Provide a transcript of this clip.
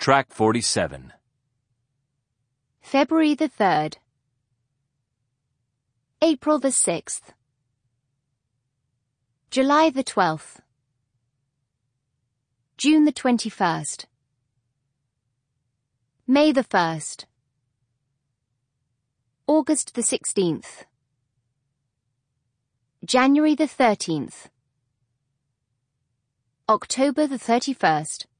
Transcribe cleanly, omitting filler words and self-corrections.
Track 47. February the 3rd. April the 6th. July the 12th. June the 21st. May the 1st. August the 16th. January the 13th. October the 31st.